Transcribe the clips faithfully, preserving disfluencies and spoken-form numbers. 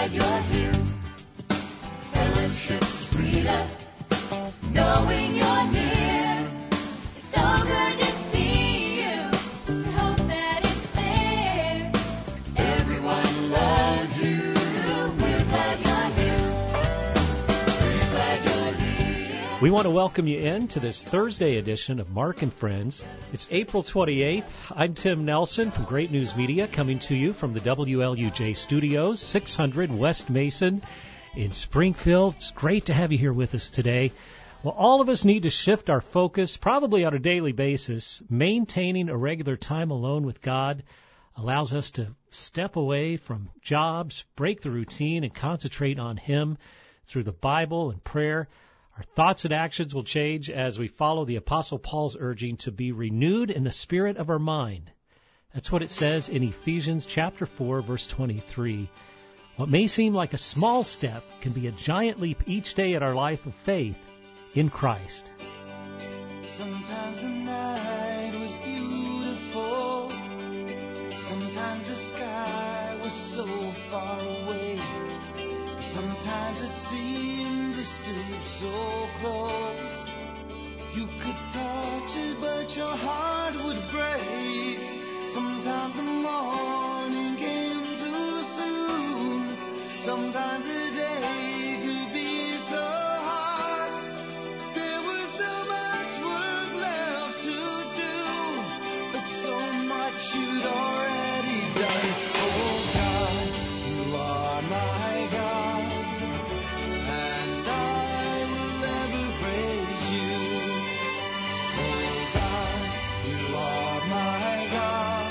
glad you're here. Fellowship's sweeter, knowing you're near. It's so good to see you. We hope that it's there. Everyone loves you. We're glad you're here. We're glad you're here. We want to welcome you in to this Thursday edition of Mark and Friends. It's April twenty-eighth. I'm Tim Nelson from Great News Media, coming to you from the W L U J studios, six hundred West Mason in Springfield. It's great to have you here with us today. Well, all of us need to shift our focus, probably on a daily basis. Maintaining a regular time alone with God allows us to step away from jobs, break the routine, and concentrate on Him through the Bible and prayer. Our thoughts and actions will change as we follow the Apostle Paul's urging to be renewed in the spirit of our mind. That's what it says in Ephesians chapter four, verse twenty-three. What may seem like a small step can be a giant leap each day in our life of faith in Christ. Sometimes the night was beautiful. Sometimes the sky was so far away. Sometimes it seemed to stoop so close. You could touch it, but your heart would break. Sometimes the morning came too soon. Sometimes the day could be so hot. There was so much work left to do, but so much you'd already done. Oh God, you are my God, and I will ever praise you. Oh God, you are my God,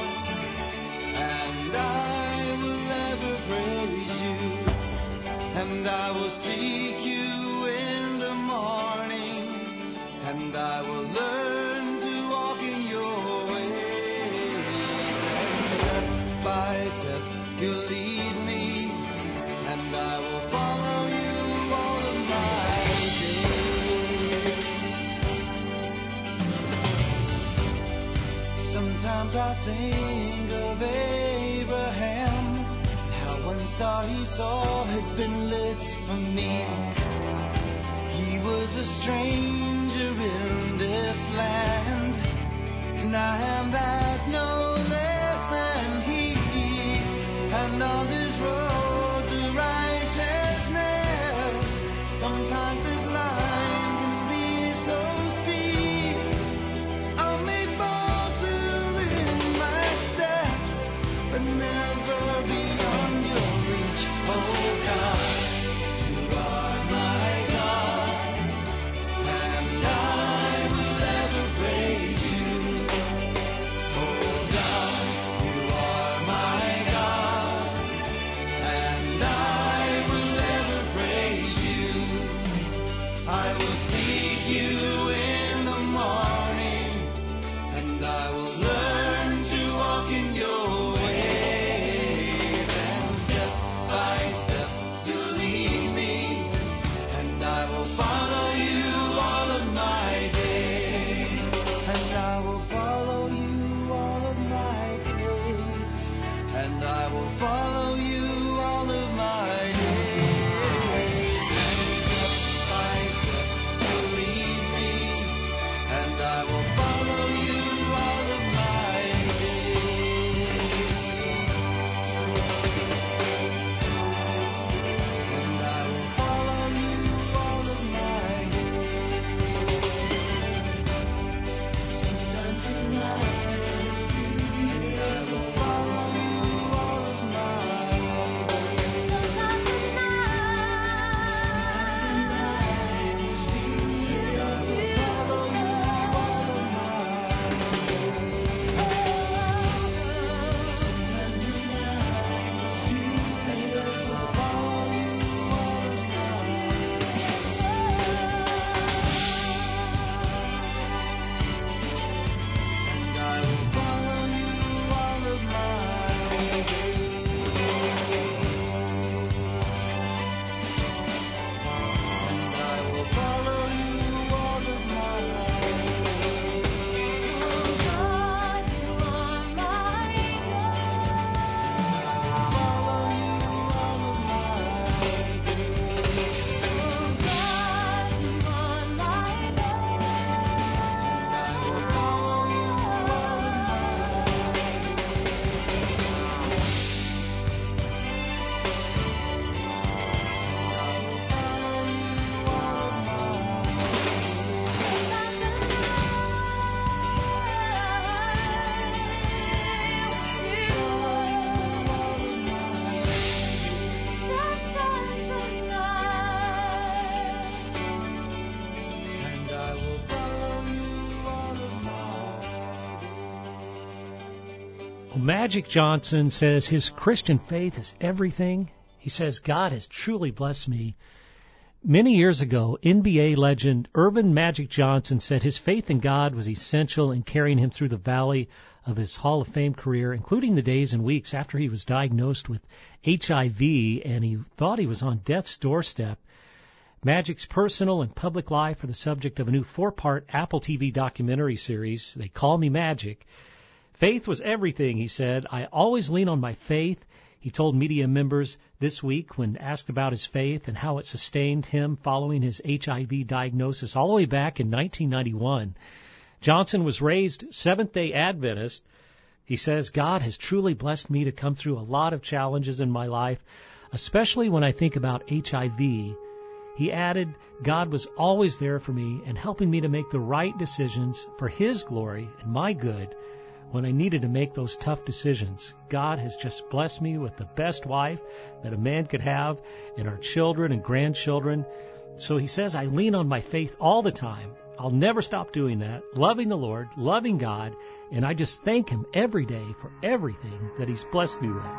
and I will ever praise you. And I will seek you in the morning, and I will learn to walk in your ways. And step by step you'll lead me, and I will follow you all of my days. Sometimes I think of Abraham, how one star he saw had been lit for me. He was a stranger in this land, and I am that no less than he. And on this road to righteousness, sometimes the climb can be so steep. I may falter in my steps, but never beyond your reach. Oh God, you are my God, and I will ever praise you. Oh God. Magic Johnson says his Christian faith is everything. He says, God has truly blessed me. Many years ago, N B A legend Earvin Magic Johnson said his faith in God was essential in carrying him through the valley of his Hall of Fame career, including the days and weeks after he was diagnosed with H I V and he thought he was on death's doorstep. Magic's personal and public life are the subject of a new four-part Apple T V documentary series, They Call Me Magic. Faith was everything, he said. I always lean on my faith. He told media members this week when asked about his faith and how it sustained him following his H I V diagnosis all the way back in nineteen ninety-one. Johnson was raised Seventh-day Adventist. He says, God has truly blessed me to come through a lot of challenges in my life, especially when I think about H I V. He added, God was always there for me and helping me to make the right decisions for His glory and my good when I needed to make those tough decisions. God has just blessed me with the best wife that a man could have and our children and grandchildren. So he says, I lean on my faith all the time. I'll never stop doing that, loving the Lord, loving God, and I just thank Him every day for everything that He's blessed me with.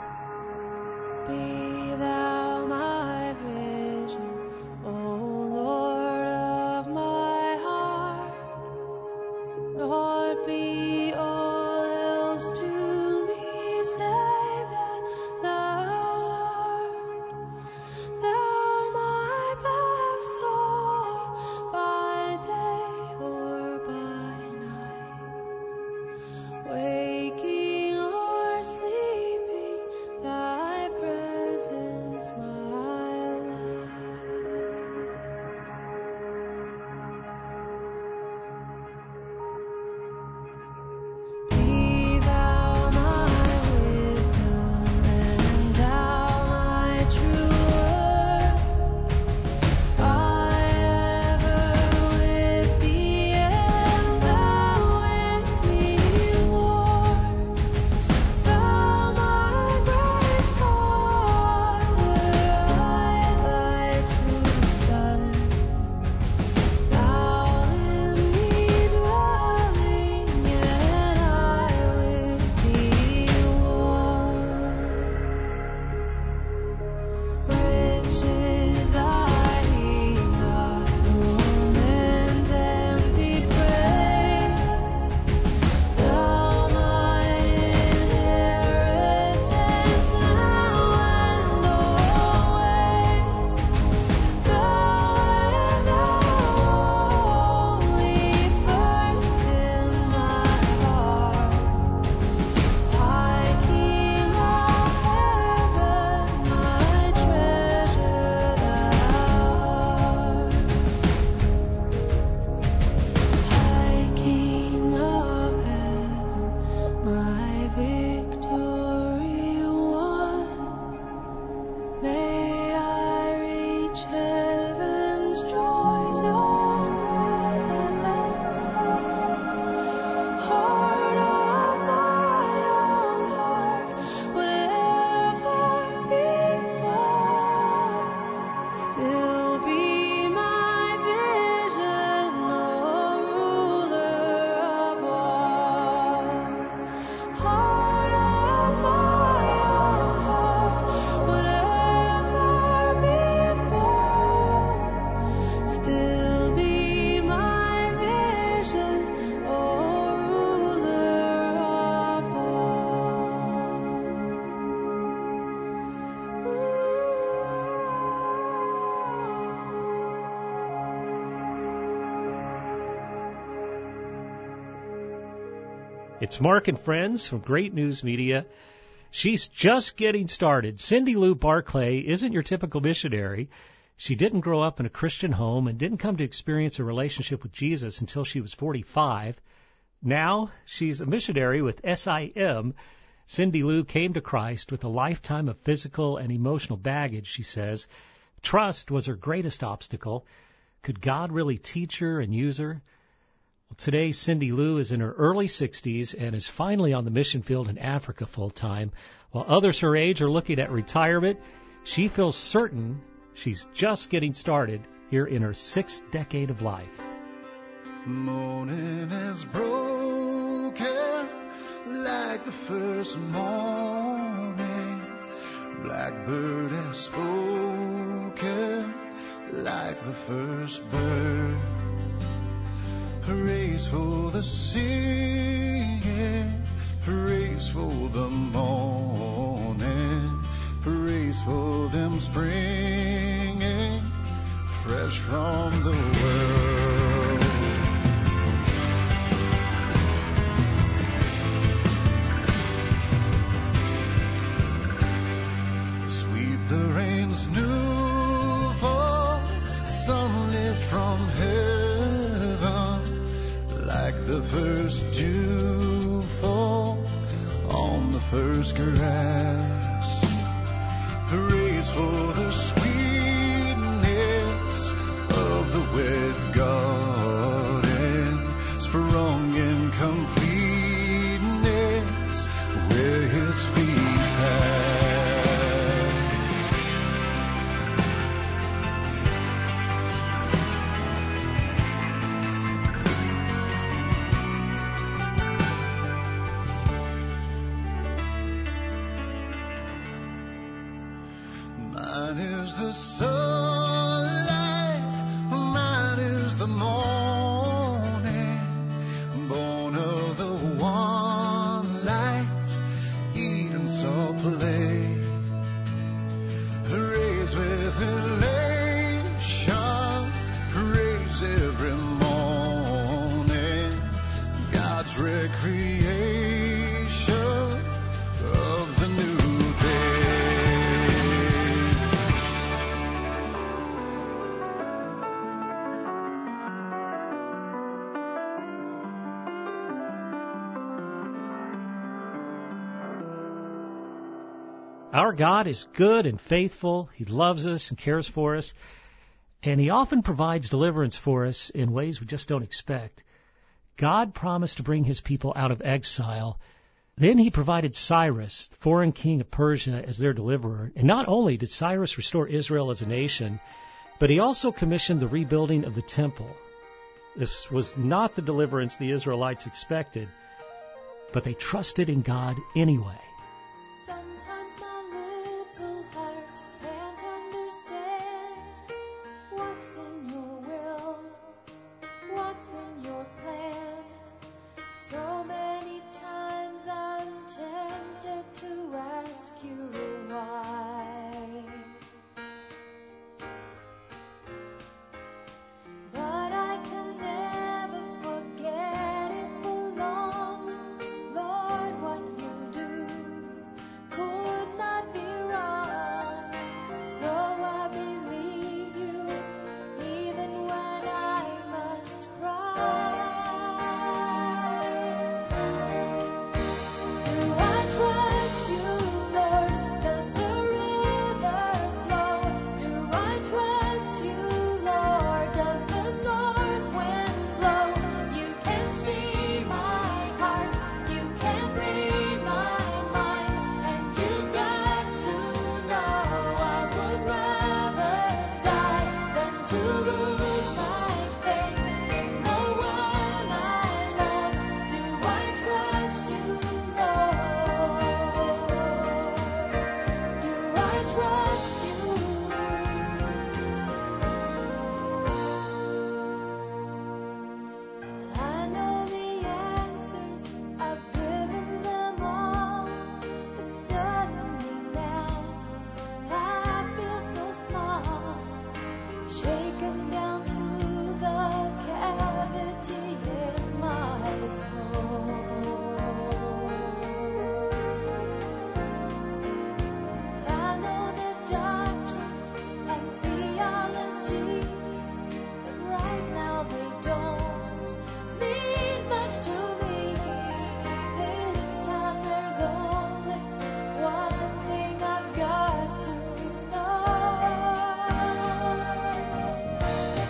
Be thou my vision, O Lord of my heart, Lord, be all else to me save that thou art. Thou my best Lord, by day or by night, waking or sleeping, thy presence my life. Be thou my wisdom, and thou my true word. I ever with thee, and thou with me, Lord. Thou my bright Father, I thy true Son. Thou in me dwelling, and I with thee one. Riches I need not, nor men's empty praise. Thou my inheritance now and always. Thou and thou only first in my heart. High King of heaven, my treasure thou art. High King of heaven, my victory won. May I reach heaven's joys on earth and heart of my own heart, whatever befall, still be my vision, O ruler of all. Heart of my own heart, whatever befall, still be my vision, O ruler of It's Mark and Friends from Great News Media. She's just getting started. Cindy Lou Barclay isn't your typical missionary. She didn't grow up in a Christian home and didn't come to experience a relationship with Jesus until she was forty-five. Now she's a missionary with S I M. Cindy Lou came to Christ with a lifetime of physical and emotional baggage, she says. Trust was her greatest obstacle. Could God really teach her and use her? Well, today, Cindy Lou is in her early sixties and is finally on the mission field in Africa full-time. While others her age are looking at retirement, she feels certain she's just getting started here in her sixth decade of life. Morning has broken, like the first morning. Blackbird has spoken like the first bird. Praise for the singing, praise for the morning, praise for them springing fresh from the world. Sweep the rains new fall, sunlit from heaven, like the first dew fall on the first grass. Praise for the sweetness of the wet garden, sprung in completeness where his feet pass. Mine is the sunlight, mine is the morning, born of the one light, Eden saw play. Praise with elation, praise every morning, God's recreation of the new day. Our God is good and faithful. He loves us and cares for us. And He often provides deliverance for us in ways we just don't expect. God promised to bring His people out of exile. Then He provided Cyrus, the foreign king of Persia, as their deliverer. And not only did Cyrus restore Israel as a nation, but he also commissioned the rebuilding of the temple. This was not the deliverance the Israelites expected, but they trusted in God anyway. Sometimes my little heart can't understand what's in your will, what's in your plan. So many times I'm tempted to ask you why, but I can never forget it for long. Lord, what you do could not be wrong. So I believe you, even when I must cry. Do I trust you, Lord? Does the river flow? Do I trust you, Lord? Does the north wind blow? You can see my heart, you can read my mind, and you got to know I would rather die than to lose my faith in the one I love. Do I trust you, Lord? Do I trust you? I know the answers, I've given them all, but suddenly now I feel so small, shaken down to the cavity in my soul. I know the doctrine and theology, but right now they don't mean much to me. This time there's only one thing I've got to know.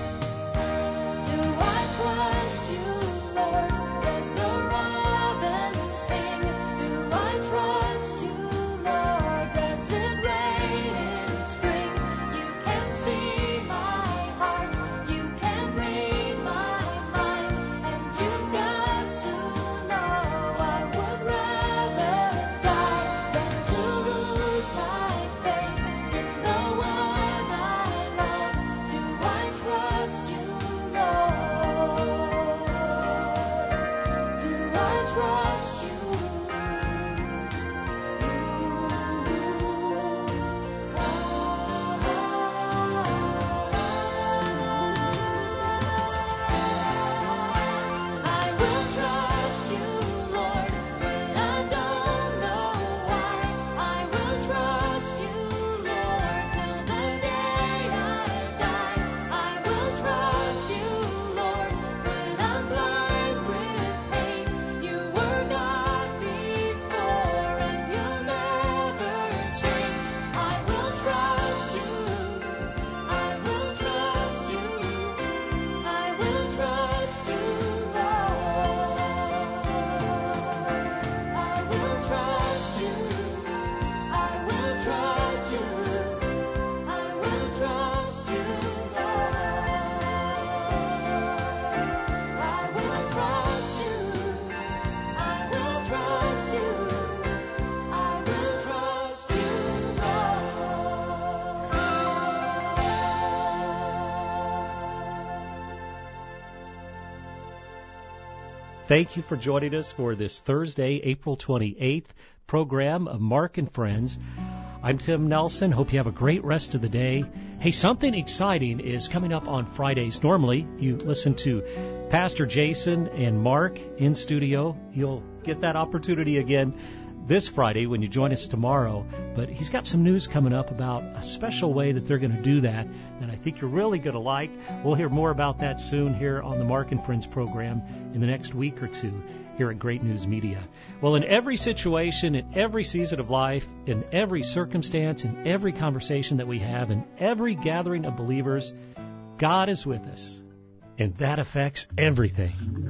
Thank you for joining us for this Thursday, April twenty-eighth program of Mark and Friends. I'm Tim Nelson. Hope you have a great rest of the day. Hey, something exciting is coming up on Fridays. Normally, you listen to Pastor Jason and Mark in studio. You'll get that opportunity again this Friday when you join us tomorrow. But he's got some news coming up about a special way that they're going to do that, and I think you're really going to like. We'll hear more about that soon here on the Mark and Friends program in the next week or two here at Great News Media. Well, in every situation, in every season of life, in every circumstance, in every conversation that we have, in every gathering of believers, God is with us, and that affects everything.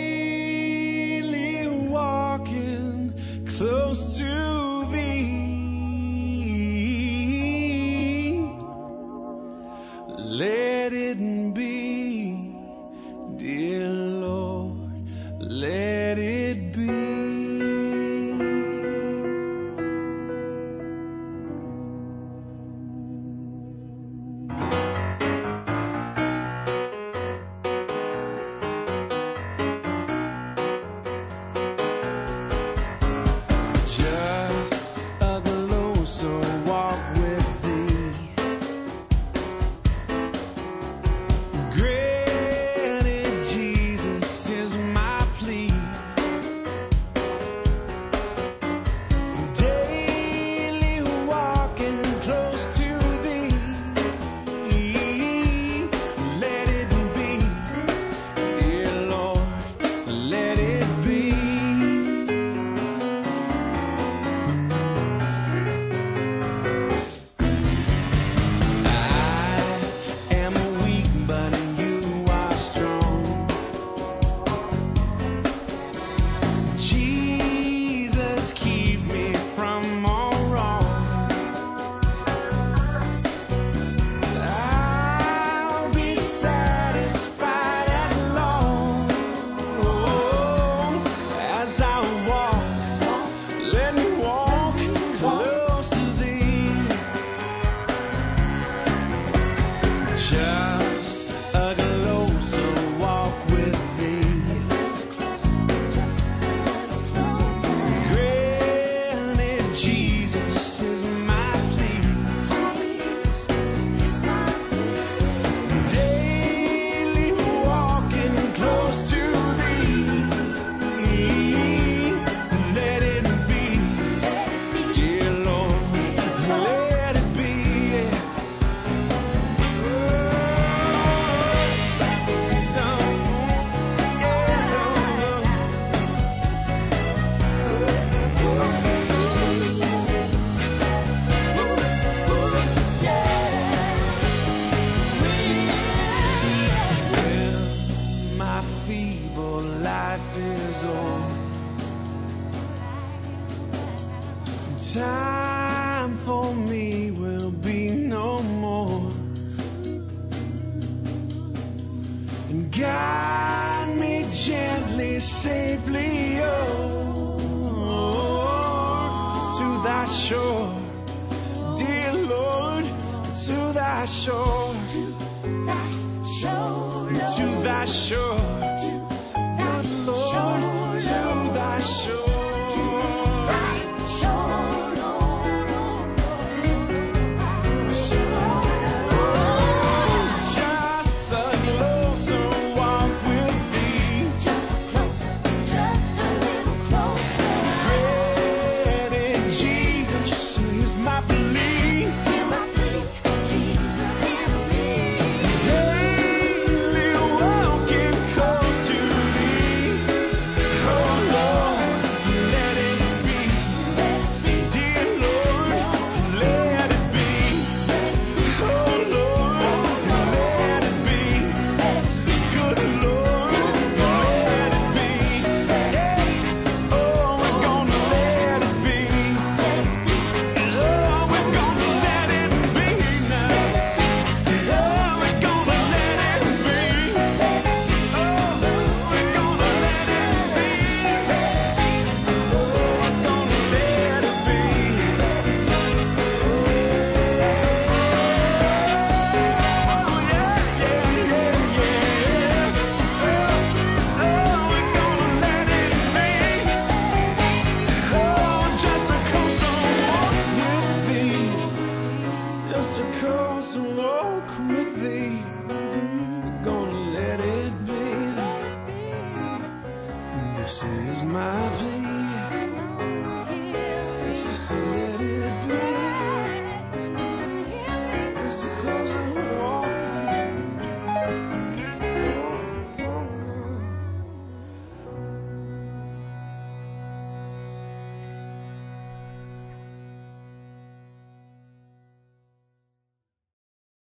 Daily walking close to thee, let it be, dear Lord, let it be. Time for me will be no more, and guide me gently, safely, oh, to thy shore, dear Lord, to thy shore, to thy shore, to thy shore.